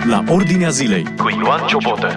la Ordinea Zilei cu Ioan Ciobotă.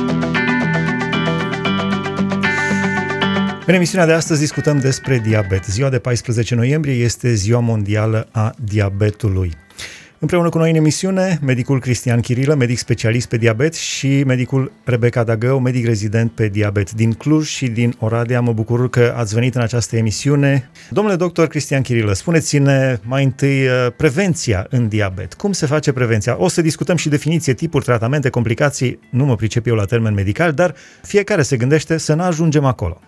În emisiunea de astăzi discutăm despre diabet. Ziua de 14 noiembrie este Ziua Mondială a Diabetului. Împreună cu noi în emisiune, medicul Cristian Chirilă, medic specialist pe diabet, și medicul Rebecca Dagău, medic rezident pe diabet din Cluj și din Oradea. Mă bucur că ați venit în această emisiune. Domnule doctor Cristian Chirilă, spuneți-ne mai întâi prevenția în diabet. Cum se face prevenția? O să discutăm și definiție, tipuri, tratamente, complicații. Nu mă pricep eu la termen medical, dar fiecare se gândește să nu ajungem acolo.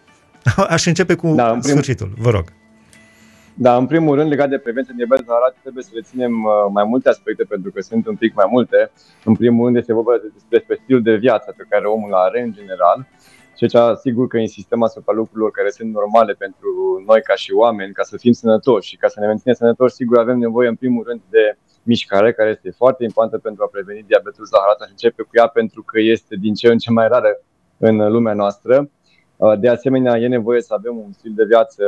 Aș începe cu sfârșitul, vă rog. Da, în primul rând, legat de prevenție diabet zaharat, trebuie să reținem mai multe aspecte, pentru că sunt un pic mai multe. În primul rând este vorba despre stilul de viață pe care omul are în general. Și aici, sigur că insistăm asupra lucrurilor care sunt normale pentru noi ca și oameni, ca să fim sănătoși. Și ca să ne menținem sănătoși, sigur avem nevoie în primul rând de mișcare, care este foarte importantă pentru a preveni diabetul zaharat. Aș începe cu ea pentru că este din ce în ce mai rară în lumea noastră. De asemenea, e nevoie să avem un stil de viață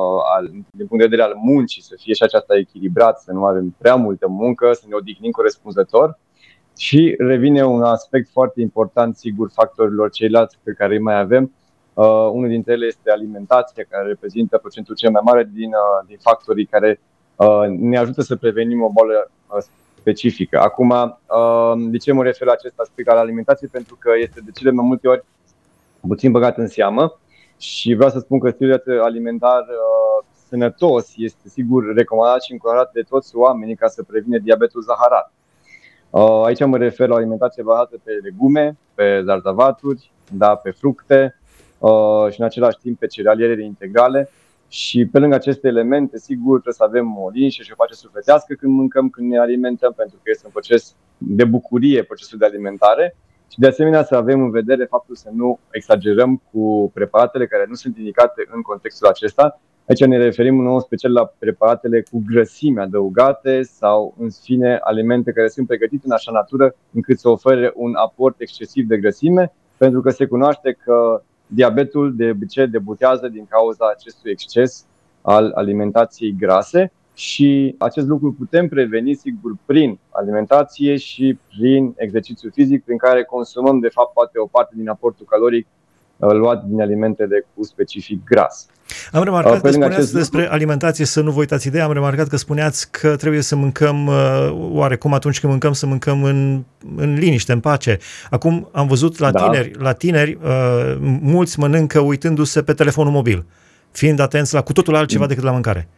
din punct de vedere al muncii, să fie și aceasta echilibrat, să nu avem prea multă muncă, să ne odihnim corespunzător. Și revine un aspect foarte important, sigur, factorilor ceilalți pe care îi mai avem. Unul dintre ele este alimentația, care reprezintă procentul cel mai mare din factorii care ne ajută să prevenim o boală specifică. Acum, de ce mă refer la acest aspect al alimentației? Pentru că este de cele mai multe ori puțin băgat în seamă și vreau să spun că stilul alimentar sănătos este sigur recomandat și încurajat de toți oamenii ca să previne diabetul zaharat. Aici mă refer la alimentație bazată pe legume, pe zarzavaturi, pe fructe și în același timp pe cerealiere integrale. Și pe lângă aceste elemente, sigur, trebuie să avem o liniște și o pace sufletească când mâncăm, când ne alimentăm, pentru că este un proces de bucurie, procesul de alimentare. Și de asemenea să avem în vedere faptul să nu exagerăm cu preparatele care nu sunt indicate în contextul acesta. Aici ne referim în mod special la preparatele cu grăsimi adăugate sau, în fine, alimente care sunt pregătite în așa natură încât să ofere un aport excesiv de grăsime, pentru că se cunoaște că diabetul de obicei debutează din cauza acestui exces al alimentației grase. Și acest lucru putem preveni, sigur, prin alimentație și prin exercițiu fizic, prin care consumăm, de fapt, poate o parte din aportul caloric luat din alimentele cu specific gras. Am remarcat că spuneați despre alimentație, să nu vă uitați ideea, am remarcat că spuneați că trebuie să mâncăm, oarecum atunci când mâncăm, să mâncăm în liniște, în pace. Acum am văzut la tineri, mulți mănâncă uitându-se pe telefonul mobil, fiind atenți la cu totul altceva decât la mâncare.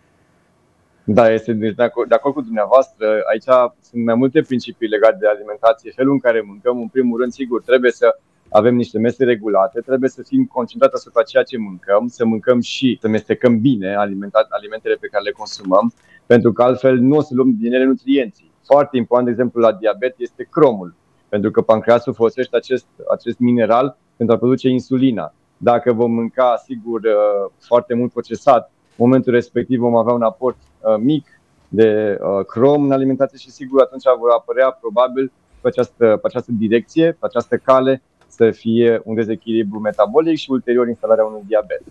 Da, este de acord cu dumneavoastră. Aici sunt mai multe principii legate de alimentație. Felul în care mâncăm, în primul rând, sigur, trebuie să avem niște mese regulate, trebuie să fim concentrați asupra ceea ce mâncăm, să mâncăm și să mestecăm bine alimentele pe care le consumăm, pentru că altfel nu o să luăm din ele nutrienții. Foarte important, de exemplu, la diabet este cromul, pentru că pancreasul folosește acest mineral pentru a produce insulina. Dacă vom mânca, sigur, foarte mult procesat, în momentul respectiv vom avea un aport mic de crom în alimentație și sigur atunci vor apărea probabil pe această direcție, pe această cale, să fie un dezechilibru metabolic și ulterior instalarea unui diabet.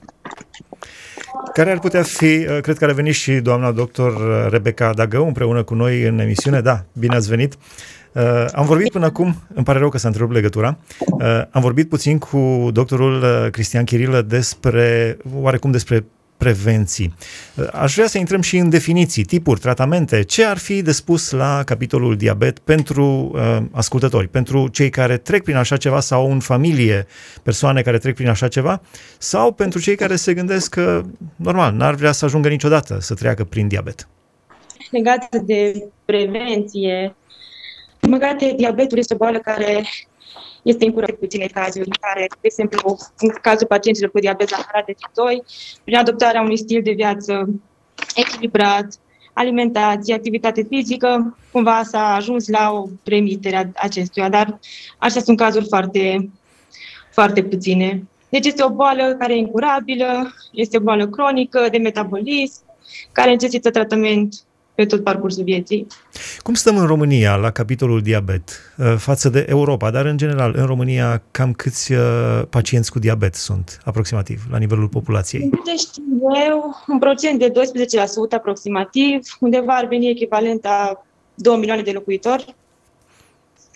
Care ar putea fi, cred că a venit și doamna doctor Rebecca Dagău împreună cu noi în emisiune. Da, bine ați venit. Am vorbit până acum, îmi pare rău că s-a întrerupt legătura, am vorbit puțin cu doctorul Cristian Chirilă despre prevenții. Aș vrea să intrăm și în definiții, tipuri, tratamente. Ce ar fi de spus la capitolul diabet pentru ascultători, pentru cei care trec prin așa ceva sau în familie persoane care trec prin așa ceva, sau pentru cei care se gândesc că, normal, n-ar vrea să ajungă niciodată să treacă prin diabet? Legat de prevenție, diabetul este o boală care este incurată în puține cazuri, în care, de exemplu, în cazul pacienților cu diabet zaharat de tip 2, prin adoptarea unui stil de viață echilibrat, alimentație, activitate fizică, cumva s-a ajuns la o remitere a acestuia, dar așa sunt cazuri foarte, foarte puține. Deci este o boală care e incurabilă, este o boală cronică de metabolism, care necesită tratament pe tot parcursul vieții. Cum stăm în România la capitolul diabet față de Europa, dar în general în România cam câți pacienți cu diabet sunt aproximativ la nivelul populației? Deci eu, un procent de 12% aproximativ, undeva ar veni echivalent a 2 milioane de locuitori.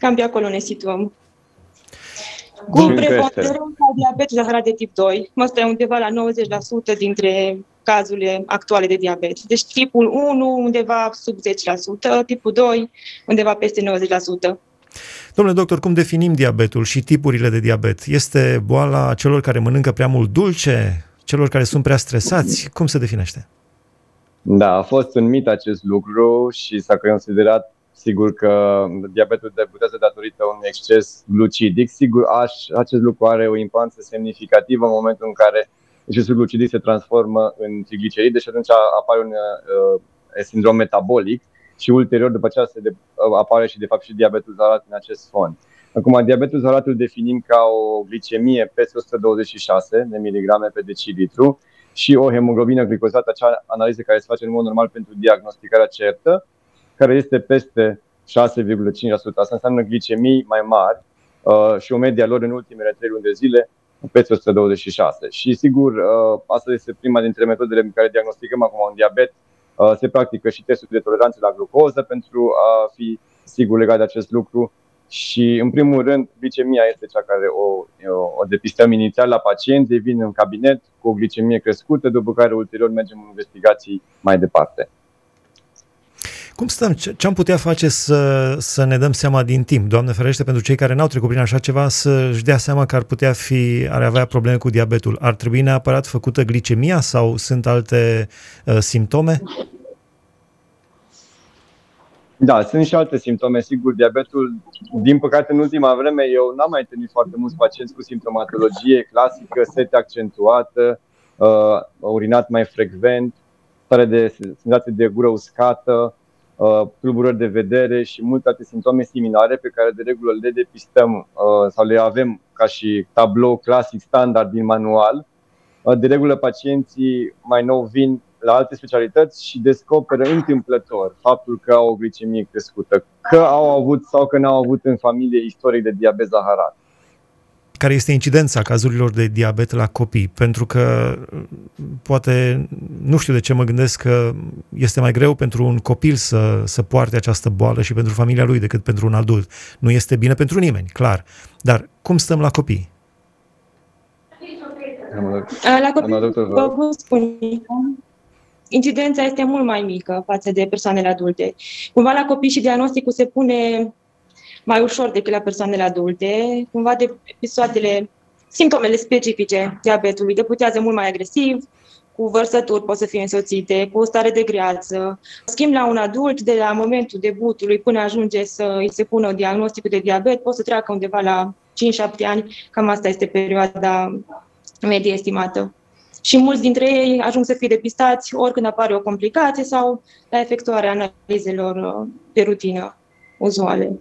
Cam pe acolo ne situăm. Cu preponderența diabetul zaharat de tip 2, ăsta e undeva la 90% dintre cazurile actuale de diabet. Deci tipul 1 undeva sub 10%, tipul 2 undeva peste 90%. Domnule doctor, cum definim diabetul și tipurile de diabet? Este boala celor care mănâncă prea mult dulce, celor care sunt prea stresați? Cum se definește? Da, a fost un mit acest lucru și s-a considerat, sigur, că diabetul debutează datorită unui exces glucidic. Sigur, acest lucru are o importanță semnificativă în momentul în care excesul glucidic se transformă în trigliceride și atunci apare un sindrom metabolic și ulterior, după aceea, apare și, de fapt, și diabetul zaharat în acest fond. Acum, diabetul zaharat îl definim ca o glicemie peste 126 de miligrame pe decilitru și o hemoglobină glicozată, acea analiză care se face în mod normal pentru diagnosticarea certă, care este peste 6,5%. Asta înseamnă glicemii mai mari și o media lor în ultimele 3 luni de zile peste 126. Și sigur, asta este prima dintre metodele în care diagnosticăm acum un diabet. Se practică și testul de toleranță la glucoză pentru a fi sigur legat de acest lucru. Și, în primul rând, glicemia este cea care o depistăm inițial la pacienți, ei vin în cabinet cu o glicemie crescută, după care ulterior mergem în investigații mai departe. Cum stăm? Ce am putea face să ne dăm seama din timp? Doamne ferește, pentru cei care n-au trecut prin așa ceva, să-și dea seama că ar avea probleme cu diabetul. Ar trebui neapărat făcută glicemia sau sunt alte simptome? Da, sunt și alte simptome. Sigur, diabetul, din păcate, în ultima vreme, eu n-am mai întâlnit foarte mulți pacienți cu simptomatologie clasică, sete accentuată, urinat mai frecvent, stare de senzație de gură uscată, tulburări de vedere și multe alte simptome similare pe care de regulă le depistăm sau le avem ca și tablou clasic standard din manual. De regulă pacienții mai nou vin la alte specialități și descoperă întâmplător faptul că au o glicemie crescută, că au avut sau că n-au avut în familie istoric de diabet zaharat. Care este incidența cazurilor de diabet la copii? Pentru că poate, nu știu de ce mă gândesc că este mai greu pentru un copil să poarte această boală și pentru familia lui decât pentru un adult. Nu este bine pentru nimeni, clar. Dar cum stăm la copii? La copii, vă spun, incidența este mult mai mică față de persoanele adulte. Cumva la copii și diagnosticul se pune mai ușor decât la persoanele adulte. Cumva de episoadele, simptomele specifice diabetului debutează mult mai agresiv, cu vărsături pot să fie însoțite, cu o stare de greață. În schimb, la un adult, de la momentul debutului până ajunge să îi se pună diagnosticul de diabet, poate să treacă undeva la 5-7 ani, cam asta este perioada medie estimată. Și mulți dintre ei ajung să fie depistați ori când apare o complicație sau la efectuarea analizelor de rutină uzuale.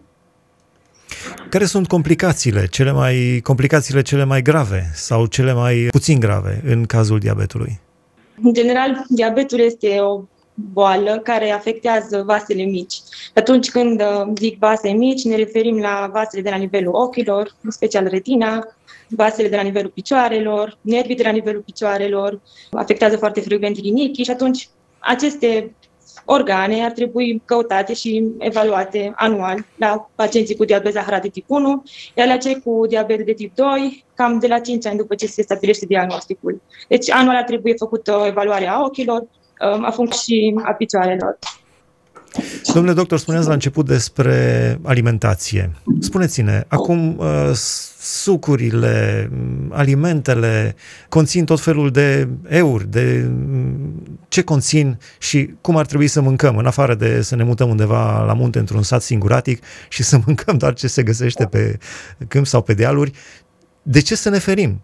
Care sunt complicațiile cele mai grave sau cele mai puțin grave în cazul diabetului? În general, diabetul este o boală care afectează vasele mici. Atunci când zic vase mici, ne referim la vasele de la nivelul ochilor, în special retina, vasele de la nivelul picioarelor, nervii de la nivelul picioarelor, afectează foarte frecvent rinichii și atunci aceste organe ar trebui căutate și evaluate anual la pacienții cu diabet zaharat de tip 1, iar la cei cu diabet de tip 2, cam de la 5 ani după ce se stabilește diagnosticul. Deci anual ar trebui făcută o evaluare a ochilor, a funcției și a picioarelor. Domnule doctor, spuneați la început despre alimentație. Spuneți-ne, acum sucurile, alimentele conțin tot felul de euri, de ce conțin și cum ar trebui să mâncăm, în afară de să ne mutăm undeva la munte într-un sat singuratic și să mâncăm doar ce se găsește pe câmp sau pe dealuri. De ce să ne ferim?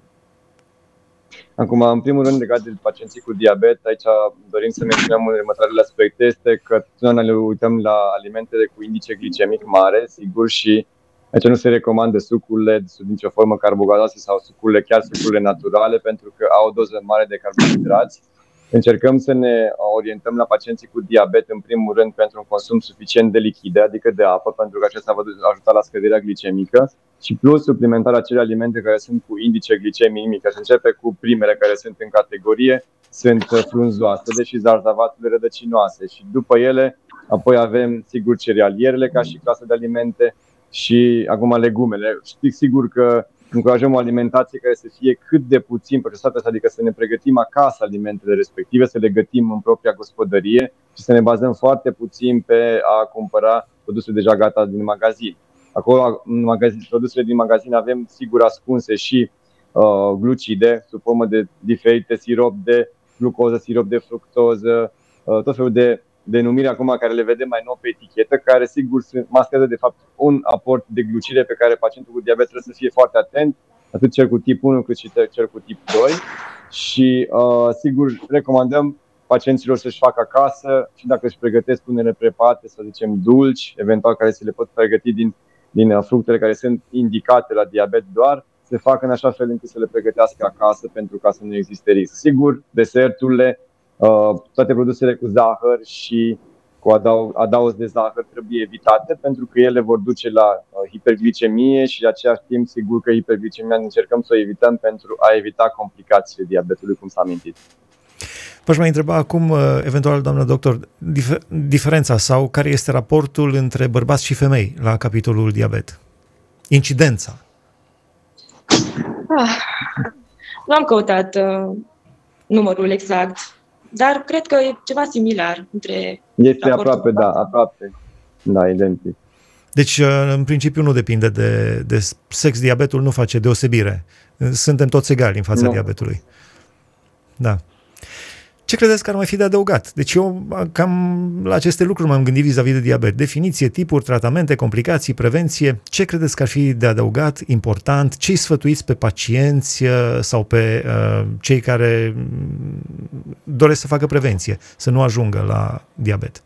Acum, în primul rând, legat de pacienții cu diabet, aici dorim să menționăm următoarele aspecte, este că totdeauna ne uităm la alimentele cu indice glicemic mare, sigur, și aici nu se recomandă sucurile sub nicio formă carbohidrate sau chiar sucurile naturale, pentru că au o doză mare de carbohidrați. Încercăm să ne orientăm la pacienții cu diabet, în primul rând, pentru un consum suficient de lichide, adică de apă, pentru că acesta va ajuta la scăderea glicemică. Și plus suplimentarea acele alimente care sunt cu indice glicemic mic. Se începe cu primele care sunt în categorie, sunt frunzoasele și zarzavatele rădăcinoase. Și după ele, apoi avem, sigur, cerealierele ca și clasă de alimente, și acum legumele. Știi sigur că încurajăm o alimentație care să fie cât de puțin procesată, adică să ne pregătim acasă alimentele respective, să le gătim în propria gospodărie și să ne bazăm foarte puțin pe a cumpăra produse deja gata din magazin. Acolo, în produsele din magazin, avem sigur ascunse și glucide sub formă de diferite sirop de glucoză, sirop de fructoză, tot felul de denumiri acum care le vedem mai nou pe etichetă, care sigur maschează de fapt un aport de glucide pe care pacientul cu diabet trebuie să fie foarte atent, atât cel cu tip 1 cât și cel cu tip 2. Și sigur recomandăm pacienților să-și facă acasă și dacă își pregătesc unele preparate, să zicem dulci, eventual care se le pot pregăti din fructele care sunt indicate la diabet doar, se facă în așa fel încât să le pregătească acasă pentru ca să nu existe risc. Sigur, deserturile, toate produsele cu zahăr și cu adaos de zahăr trebuie evitate pentru că ele vor duce la hiperglicemie și de același timp sigur că hiperglicemia încercăm să o evităm pentru a evita complicațiile diabetului, cum s-a amintit. V-aș mai întreba acum, eventual, doamnă doctor, diferența sau care este raportul între bărbați și femei la capitolul diabet? Incidența. Nu am căutat numărul exact, dar cred că e ceva similar între... Este aproape, da, identic. Deci, în principiu, nu depinde de sex, diabetul nu face deosebire. Suntem toți egali în fața diabetului. Da. Ce credeți că ar mai fi de adăugat? Deci eu cam la aceste lucruri m-am gândit vis-a-vis de diabet. Definiție, tipuri, tratamente, complicații, prevenție. Ce credeți că ar fi de adăugat, important? Ce îi sfătuiți pe pacienți sau pe cei care doresc să facă prevenție, să nu ajungă la diabet?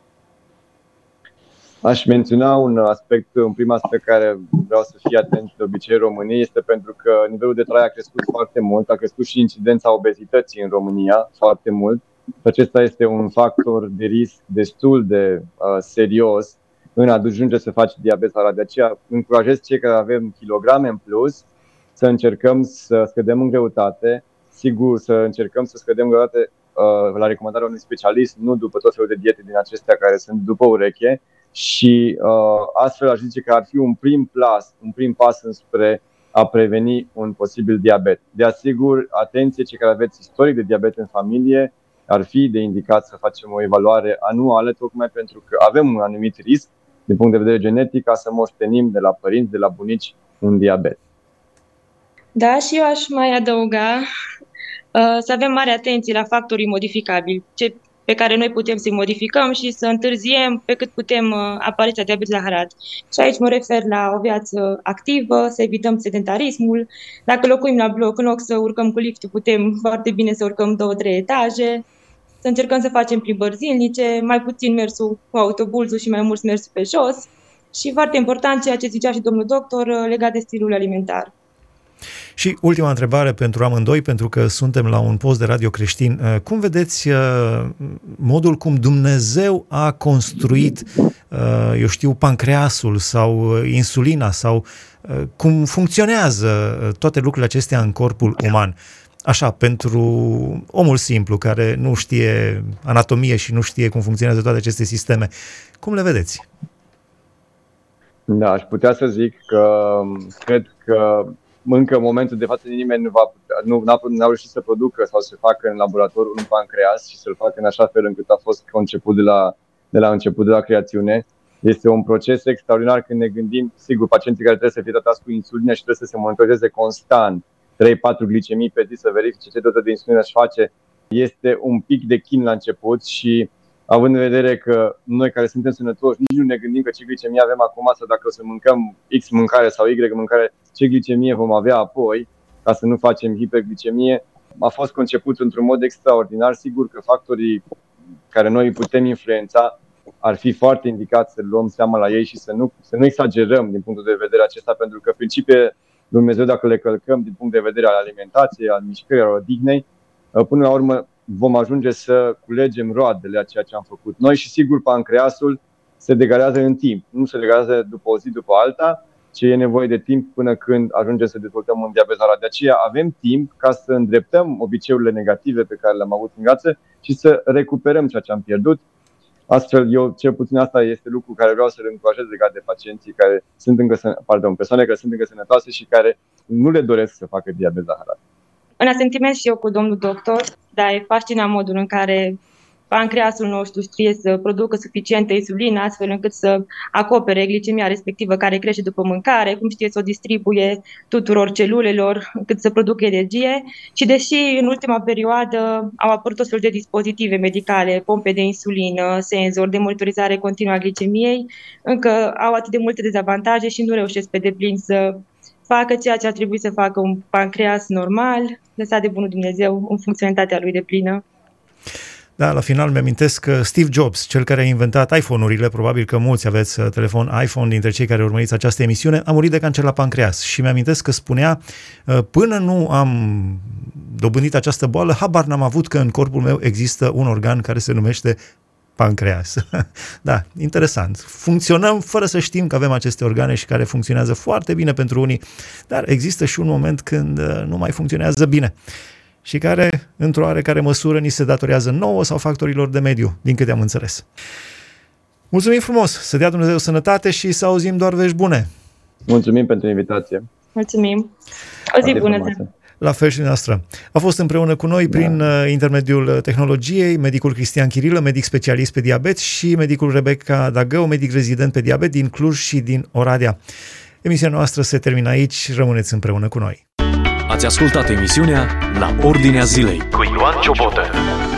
Aș menționa un prim aspect care vreau să fie atent de obicei în România, este pentru că nivelul de trai a crescut foarte mult, a crescut și incidența obezității în România foarte mult. Acesta este un factor de risc destul de serios în a ajunge să faci diabet la. De aceea încurajez cei care avem kilograme în plus să încercăm să scădem în greutate, sigur să încercăm să scădem în greutate la recomandarea unui specialist, nu după tot felul de diete din acestea care sunt după ureche. Și astfel aș zice că ar fi un prim pas înspre a preveni un posibil diabet. De asigur, atenție, cei care aveți istoric de diabet în familie, ar fi de indicat să facem o evaluare anuală, tocmai pentru că avem un anumit risc din punct de vedere genetic ca să moștenim de la părinți, de la bunici, un diabet. Da, și eu aș mai adăuga să avem mare atenție la factorii modificabili, pe care noi putem să-i modificăm și să întârziem pe cât putem apariția diabetului zaharat. Și aici mă refer la o viață activă, să evităm sedentarismul. Dacă locuim la bloc, în loc să urcăm cu liftul, putem foarte bine să urcăm 2-3 etaje, să încercăm să facem plimbări zilnice, mai puțin mersul cu autobuzul și mai mult mersul pe jos. Și foarte important, ceea ce zicea și domnul doctor, legat de stilul alimentar. Și ultima întrebare pentru amândoi, pentru că suntem la un post de radio creștin. Cum vedeți modul cum Dumnezeu a construit, eu știu, pancreasul sau insulina sau cum funcționează toate lucrurile acestea în corpul uman? Așa, pentru omul simplu care nu știe anatomie și nu știe cum funcționează toate aceste sisteme. Cum le vedeți? Da, aș putea să zic că cred că încă în momentul de față nimeni n-a reușit să producă sau să facă în laborator un pancreas și să-l facă în așa fel încât a fost conceput de la început, de la creațiune. Este un proces extraordinar când ne gândim, sigur, pacienții care trebuie să fie tratați cu insulină și trebuie să se monitorizeze constant 3-4 glicemii pe zi, să verifice ce doza de insulină își face. Este un pic de chin la început și având în vedere că noi care suntem sănătoși nici nu ne gândim că ce glicemie avem acum sau dacă o să mâncăm X mâncare sau Y mâncare, ce glicemie vom avea apoi, ca să nu facem hiperglicemie, a fost conceput într-un mod extraordinar. Sigur că factorii care noi îi putem influența ar fi foarte indicat să luăm seama la ei și să nu exagerăm din punctul de vedere acesta, pentru că principiile Dumnezeu, dacă le călcăm din punct de vedere al alimentației, al mișcării, al odihnei, până la urmă vom ajunge să culegem roadele a ceea ce am făcut noi și sigur pancreasul se degradează în timp, nu se degradează după o zi după alta, ci e nevoie de timp până când ajungem să dezvoltăm un diabet zaharat. De aceea avem timp ca să îndreptăm obiceiurile negative pe care le-am avut în viață și să recuperăm ceea ce am pierdut. Astfel, eu, cel puțin asta este lucru care vreau să-l încurajez legat de pacienții care sunt persoane care sunt încă sănătoase și care nu le doresc să facă diabet zaharat. În asentiment și eu cu domnul doctor, dar e fascinant modul în care pancreasul nostru știe să producă suficientă insulină astfel încât să acopere glicemia respectivă care crește după mâncare, cum știe să o distribuie tuturor celulelor încât să producă energie. Și deși în ultima perioadă au apărut o fel de dispozitive medicale, pompe de insulină, senzori de monitorizare continuă a glicemiei, încă au atât de multe dezavantaje și nu reușesc pe deplin să facă ceea ce ar trebui să facă un pancreas normal, lăsat de bunul Dumnezeu în funcționalitatea lui deplină. Da, la final mi-amintesc că Steve Jobs, cel care a inventat iPhone-urile, probabil că mulți aveți telefon iPhone dintre cei care urmăriți această emisiune, a murit de cancer la pancreas și mi-amintesc că spunea, până nu am dobândit această boală, habar n-am avut că în corpul meu există un organ care se numește pancreas. Da, interesant. Funcționăm fără să știm că avem aceste organe și care funcționează foarte bine pentru unii, dar există și un moment când nu mai funcționează bine și care, într-o oarecare măsură, ni se datorează nouă sau factorilor de mediu, din câte am înțeles. Mulțumim frumos! Să dea Dumnezeu sănătate și să auzim doar vești bune! Mulțumim pentru invitație! Mulțumim! O zi bună! La fel și noastră. A fost împreună cu noi prin intermediul tehnologiei medicul Cristian Chirilă, medic specialist pe diabet, și medicul Rebecca Dagău, medic rezident pe diabet din Cluj și din Oradea. Emisiunea noastră se termină aici, rămâneți împreună cu noi. Ați ascultat emisiunea La Ordinea Zilei cu Ioan Ciobotă.